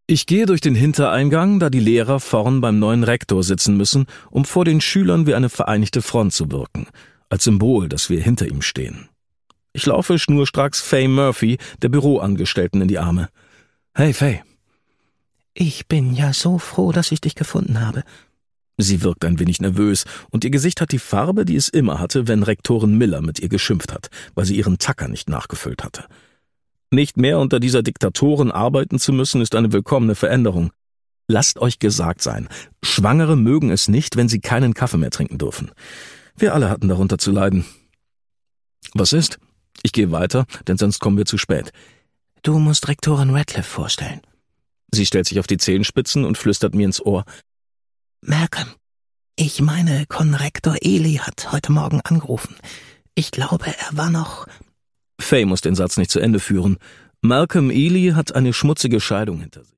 Ich gehe durch den Hintereingang, da die Lehrer vorn beim neuen Rektor sitzen müssen, um vor den Schülern wie eine vereinigte Front zu wirken, als Symbol, dass wir hinter ihm stehen. Ich laufe schnurstracks Faye Murphy, der Büroangestellten, in die Arme. »Hey, Faye.« »Ich bin ja so froh, dass ich dich gefunden habe.« Sie wirkt ein wenig nervös, und ihr Gesicht hat die Farbe, die es immer hatte, wenn Rektorin Miller mit ihr geschimpft hat, weil sie ihren Tacker nicht nachgefüllt hatte. Nicht mehr unter dieser Diktatorin arbeiten zu müssen, ist eine willkommene Veränderung. Lasst euch gesagt sein, Schwangere mögen es nicht, wenn sie keinen Kaffee mehr trinken dürfen. Wir alle hatten darunter zu leiden. Was ist? Ich gehe weiter, denn sonst kommen wir zu spät. Du musst Rektorin Radcliffe vorstellen. Sie stellt sich auf die Zehenspitzen und flüstert mir ins Ohr. Malcolm, ich meine, Konrektor Ely hat heute Morgen angerufen. Ich glaube, er war noch... Faye muss den Satz nicht zu Ende führen. Malcolm Ely hat eine schmutzige Scheidung hinter sich.